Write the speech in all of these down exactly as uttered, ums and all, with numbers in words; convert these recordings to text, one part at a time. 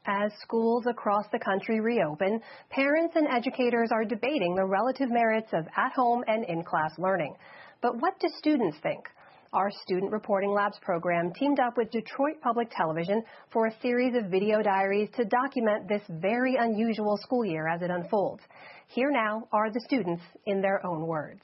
As schools across the country reopen, parents and educators are debating the relative merits of at-home and in-class learning. But what do students think? Our Student Reporting Labs program teamed up with Detroit Public Television for a series of video diaries to document this very unusual school year as it unfolds. Here now are the students in their own words.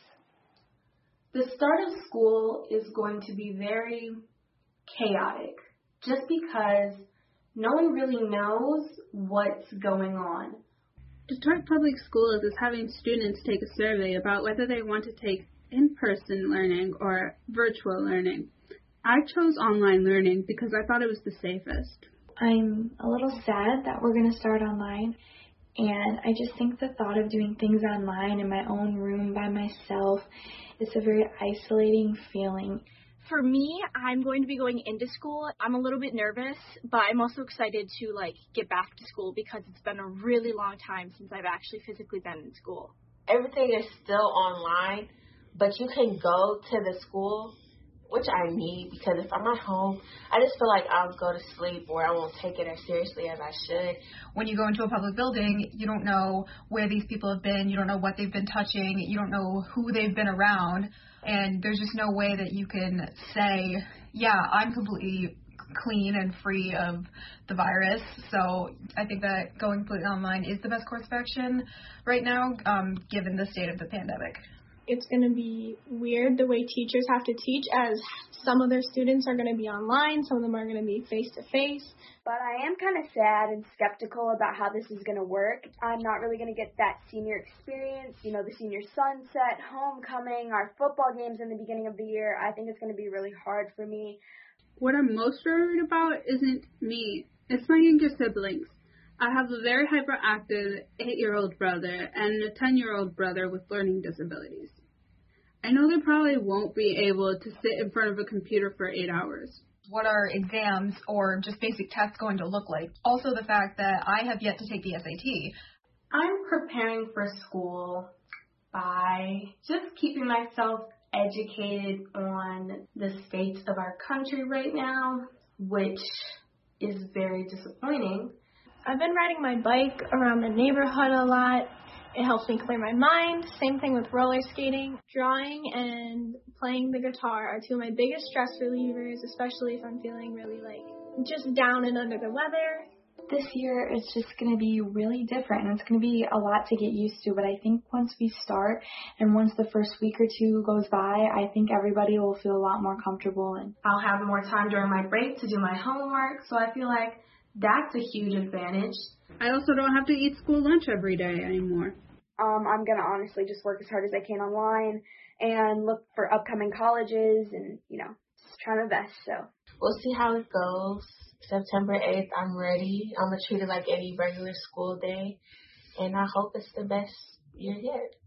The start of school is going to be very chaotic, just because no one really knows what's going on. Detroit Public Schools is having students take a survey about whether they want to take in-person learning or virtual learning. I chose online learning because I thought it was the safest. I'm a little sad that we're going to start online, and I just think the thought of doing things online in my own room by myself is a very isolating feeling. For me, I'm going to be going into school. I'm a little bit nervous, but I'm also excited to like get back to school because it's been a really long time since I've actually physically been in school. Everything is still online, but you can go to the school, which I need, because if I'm at home, I just feel like I'll go to sleep or I won't take it as seriously as I should. When you go into a public building, you don't know where these people have been, you don't know what they've been touching, you don't know who they've been around, and there's just no way that you can say, yeah, I'm completely clean and free of the virus. So I think that going completely online is the best course of action right now, um, given the state of the pandemic. It's going to be weird the way teachers have to teach, as some of their students are going to be online, some of them are going to be face-to-face. But I am kind of sad and skeptical about how this is going to work. I'm not really going to get that senior experience, you know, the senior sunset, homecoming, our football games in the beginning of the year. I think it's going to be really hard for me. What I'm most worried about isn't me, it's my younger siblings. I have a very hyperactive eight-year-old brother and a ten-year-old brother with learning disabilities. I know they probably won't be able to sit in front of a computer for eight hours. What are exams or just basic tests going to look like? Also the fact that I have yet to take the S A T. I'm preparing for school by just keeping myself educated on the state of our country right now, which is very disappointing. I've been riding my bike around the neighborhood a lot. It helps me clear my mind. Same thing with roller skating. Drawing and playing the guitar are two of my biggest stress relievers, especially if I'm feeling really like just down and under the weather. This year it's just going to be really different, and it's going to be a lot to get used to, but I think once we start and once the first week or two goes by, I think everybody will feel a lot more comfortable. And I'll have more time during my break to do my homework, so I feel like that's a huge advantage. I also don't have to eat school lunch every day anymore. Um, I'm going to honestly just work as hard as I can online and look for upcoming colleges and, you know, just try my best. So we'll see how it goes. September eighth, I'm ready. I'm going to treat it like any regular school day, and I hope it's the best year yet.